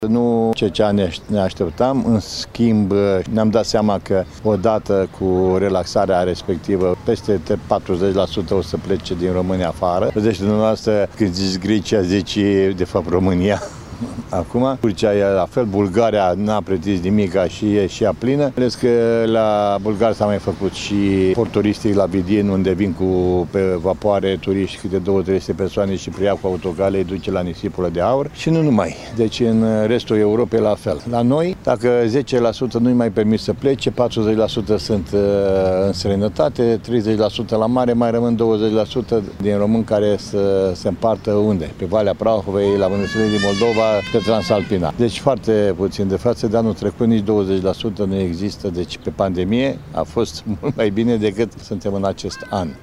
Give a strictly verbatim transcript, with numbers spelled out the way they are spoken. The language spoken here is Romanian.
Nu ce ce ne așteptam, în schimb ne-am dat seama că odată cu relaxarea respectivă peste patruzeci la sută o să plece din România afară. Deci dumneavoastră când zici Grecia, zici de fapt România. Acum, Turcia e la fel, Bulgaria n-a pretins nimic și e și ea plină. Cred că la Bulgaria s-a mai făcut și port turistic la Vidin, unde vin cu pe vapoare turiști câte două trei sute persoane și preiau cu autocale, îi duce la nisipul de aur și nu numai. Deci în restul Europei la fel. La noi, dacă zece la sută nu-i mai permis să plece, patruzeci la sută sunt în străinătate, treizeci la sută la mare, mai rămân douăzeci la sută din români care să se împartă unde? Pe Valea Prahovei, la Mănăstirea din Moldova, pe Transalpina. Deci foarte puțin de față, de anul trecut nici douăzeci la sută nu există, deci pe pandemie a fost mult mai bine decât suntem în acest an.